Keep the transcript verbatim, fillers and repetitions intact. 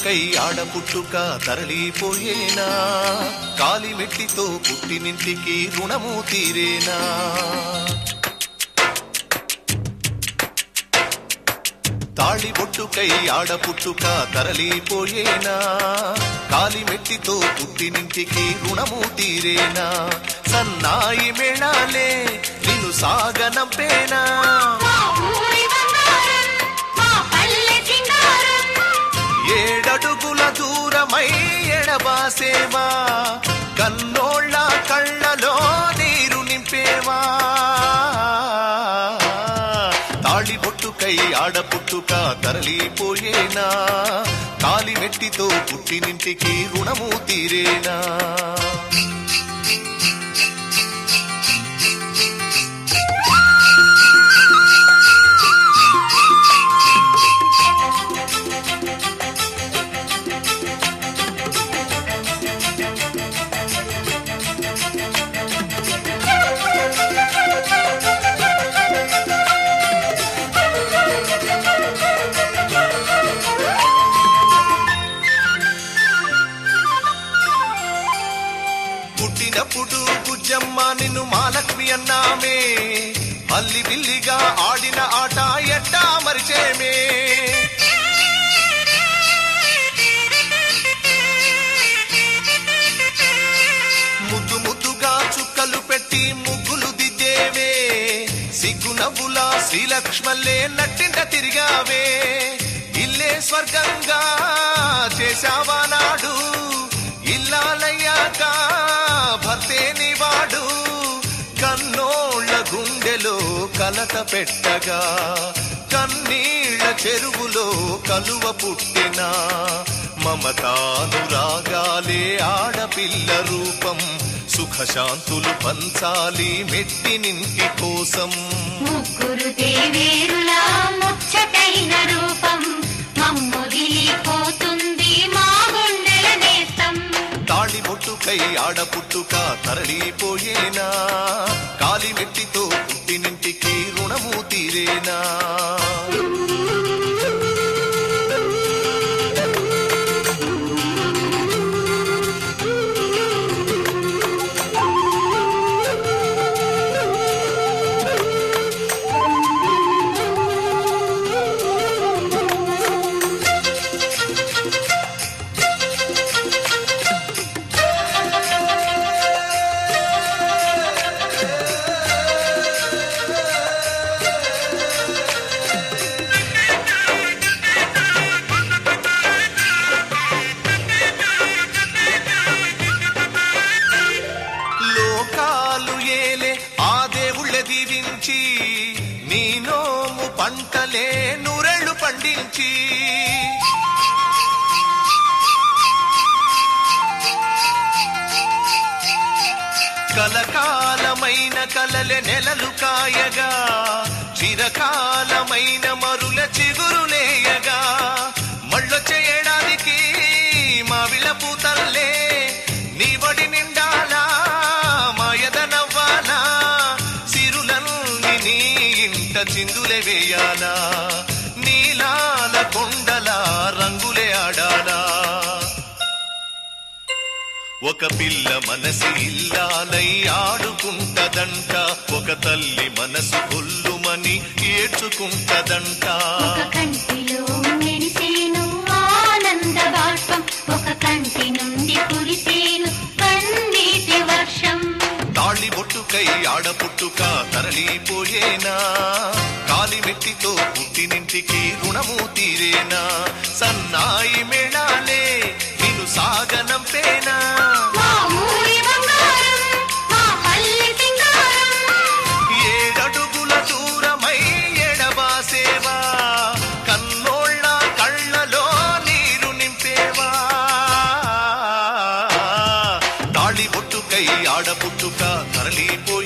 బొట్టుకై ఆడపుట్టుక తరలిపోయేనా, కాలిమెట్టితో పుట్టినింటికి రుణము తీరేనా. తాళి బొట్టుకై ఆడపుట్టుక తరలిపోయేనా, కాలిమెట్టితో పుట్టినింటికి రుణము తీరేనా. సన్నాయి మేళాలే నిన్ను సాగనంపేనా, ఏడడుగుల దూరమై ఎడబాసేవా, కన్నోళ్ళ కళ్ళలో నీరు నింపేవా. తాళి బొట్టుకై ఆడపుట్టుక తరలిపోయేనా, కాలిమెట్టితో పుట్టినింటికి రుణము తీరేనా. పుట్టినప్పుడు బుజ్జమ్మ నిన్ను మాలక్ష్మి అన్నామే, అల్లి బిల్లిగా ఆడిన ఆట ఎట్టా మరిచేమే. ముద్దు ముద్దుగా చుక్కలు పెట్టి ముగ్గులు దిద్దేవే, సిగ్గు నవ్వులా శ్రీలక్ష్మల్లే నట్టింట తిరిగావే. ఇల్లే స్వర్గంగా చేశావా నాడు, ఇల్లాలయ్యాక భర్తేని వాడు. కన్నోళ్ళ గుండెలో కలత పెట్టగా, కన్నీళ్ల చెరువులో కలువ పుట్టిన. మమతానురాగాలే ఆడపిల్ల రూపం, సుఖశాంతులు పంచాలి మెట్టినింటి కోసం. ముగ్గురు దేవేరులా ముచ్చటైన రూపం, మమ్ముదిలిపోతుంది మా గుండెల నేస్తం. తాళి బొట్టుకై ఆడపుట్టుక తరలిపోయేనా, కాలిమెట్టితో పుట్టినింటికి రుణము తీరేనా. దీవించి నీ నోము పంటలే నూరెళ్ళు పండించి, కలకాలమైన కలలే నెలలు కాయగా, చిరకాలమైన మరుల చిగురులేయగా. మళ్ళొచ్చే ఏడాదికి మా విళపు తల్లే నీ వడి నిండాలా, మాయద నవ్వాలా, సిరులన్నీ నీ ఇంట చిందులే వేయాలా. నీలాల కొండల రంగులే ఆడాలా. ఒక పిల్ల మనసి ఇల్లాలై ఆడుకుంటదంట, ఒక తల్లి మనసు కొల్లుమని ఏడ్చుకుంటదంట. ఒక కంటిలో మెరిసేను ఆనంద బాష్పం, ఒక కంటి నుండి కురిసేను కన్నీటి వర్షం. తాళి బొట్టుకై ఆడపుట్టుక తరలిపోయేనా, కాలిమెట్టితో పుట్టినింటికి రుణము తీరేనా. సన్నాయి మేళాలే నిన్ను సాగనంపేనా, ఏడడుగుల దూరమై ఎడబాసేవా, కన్నోళ్ళ కళ్ళలో నీరు నింపేవా. తాళి బొట్టుకై ఆడపుట్టుక తరలిపో